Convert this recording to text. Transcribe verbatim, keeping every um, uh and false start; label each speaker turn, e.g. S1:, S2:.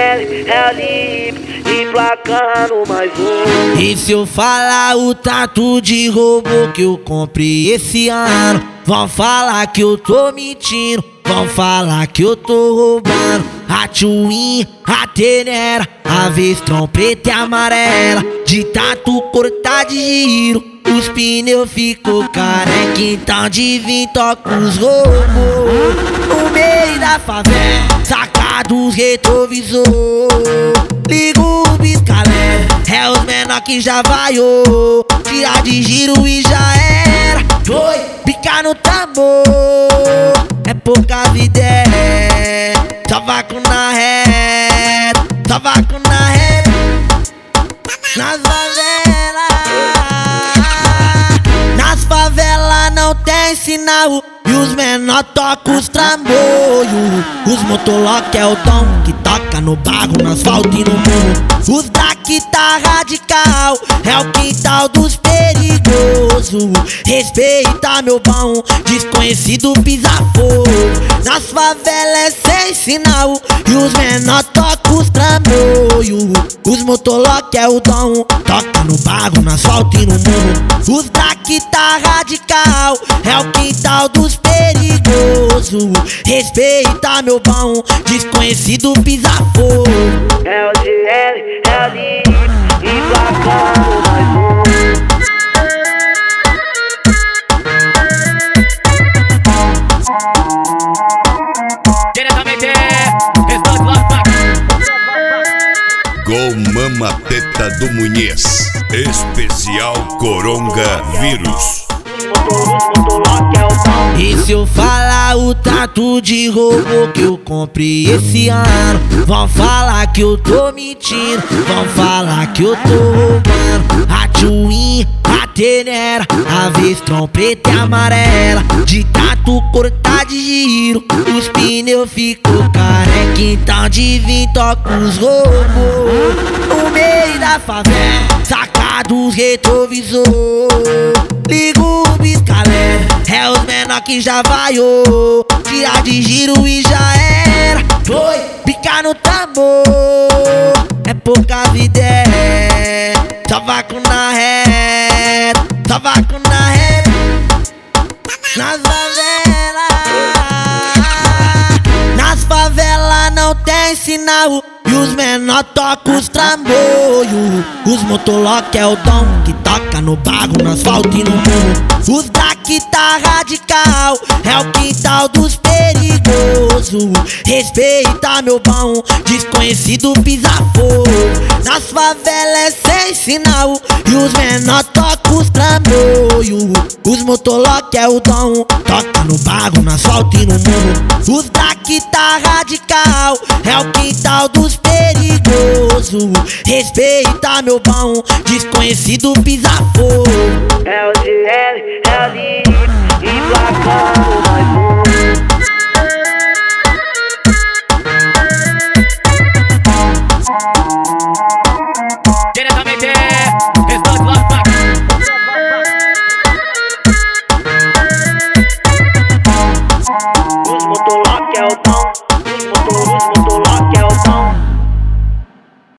S1: L, é Lips, emplacando mais um.
S2: E se eu falar o tanto de robô que eu comprei esse ano, vão falar que eu tô mentindo, vão falar que eu tô roubando. A Twin, a Tenera, a vez trompeta e amarela, de tanto cortar de giro, os pneus ficou careca. Então de vir toca os robôs no meio da favela, saca dos retrovisor, liga o pisca-alerta, é os menor que já vaiou, tirar de giro e já era. Foi, picar no tambor, é poucas ideias, só vácuo na reta, só vácuo na reta, nas favelas. Nas favelas não tem sinal e os menor tocam os trambolhos. Os motolock é o tom que toca no barro, no asfalto e no morro. Os da tá radical é o quintal dos perigosos. Respeita meu bom, desconhecido pisa fogo. Nas favelas é sem sinal e os menor tocam os trambolhos. Os motolock é o dom, toca no barro, no asfalto e no morro. Os da tá radical é o quintal dos perigosos. Respeita meu bom, desconhecido pisa fogo.
S1: É o G L, é o Lips, emplacando mais um.
S3: Diretamente, estou lá.
S4: Com Mama Teta do Munhez, especial Coronga Vírus.
S2: E se eu falar o tanto de robô que eu comprei esse ano, vão falar que eu tô mentindo, vão falar que eu tô roubando. A Twin, a Tenera, a vez trompeta e amarela, de tanto cortar de giro, os pneus ficou careca. Então de vir toca os robôs no meio da favela, saca dos retrovisor, liga o pisca-alerta, é os menor que já vaiou, tirar de giro e já era. Foi, picar no tambor, é poucas ideias, só vácuo na reta, só vácuo na reta, nas favelas. Nas favelas não tem sinal e os menor tocam os trambolhos. Os motolock é o dom que toca no barro, no asfalto e no morro. Os da tá radical é o quintal dos perigosos. Respeita meu bom, desconhecido pisa fogo. Nas favelas é sem sinal e os menor tocam os trambolhos. Os motolock é o dom, toca no barro, no asfalto e no morro. Os da tá radical é o quintal dos perigosos. Respeita meu bom, desconhecido pisa fogo.
S1: É o G L, é o Lips, emplacando.